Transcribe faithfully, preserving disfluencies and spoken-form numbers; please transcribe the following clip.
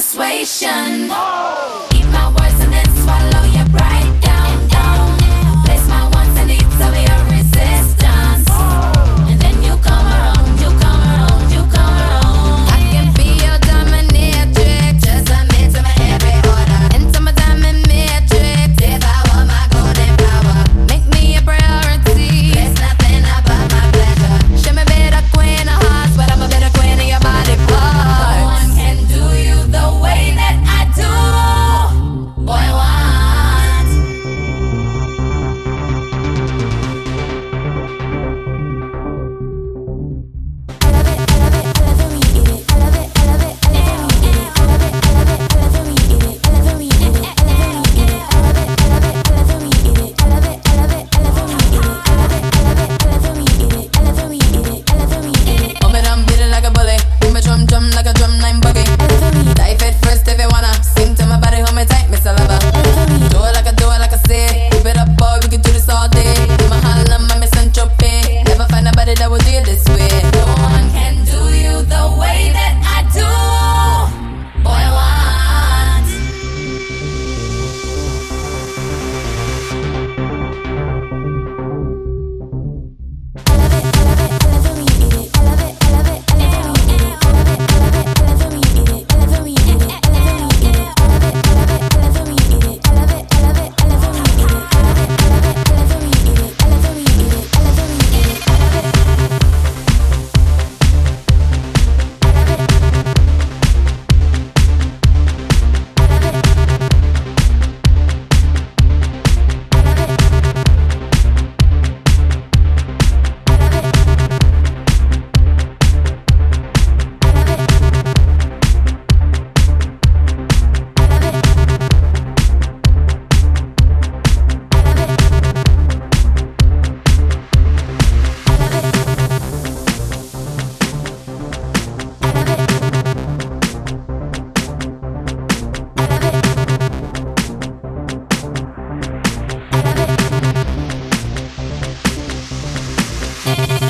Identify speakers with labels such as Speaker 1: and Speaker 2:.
Speaker 1: persuasion. Eat my words and then swallow your pride down, down. Place my wants and needs over your resistance. And then you come around, you come around, you come around. I can be your dominatrix, just submit to my every order. Into my diamond matrix, devour my golden power. Make me a priority, there's nothing above my pleasure. Show me better queen of hearts, but I'm a better queen of your body parts. No one can do you the way that I do. Boy, what? Oh, man, I'm beating like a bully. Do my drum, drum like a drum nine buggy. Dive head first if you wanna. Sing to my body, hold me tight, Mister Lover. Do it like I do it like I say. Keep it up, boy, we can do this all day. In my Harlem, I'm in Central Pay. Never find nobody that will do it this way. No one can do you the way that I do. Boy, what? I love it.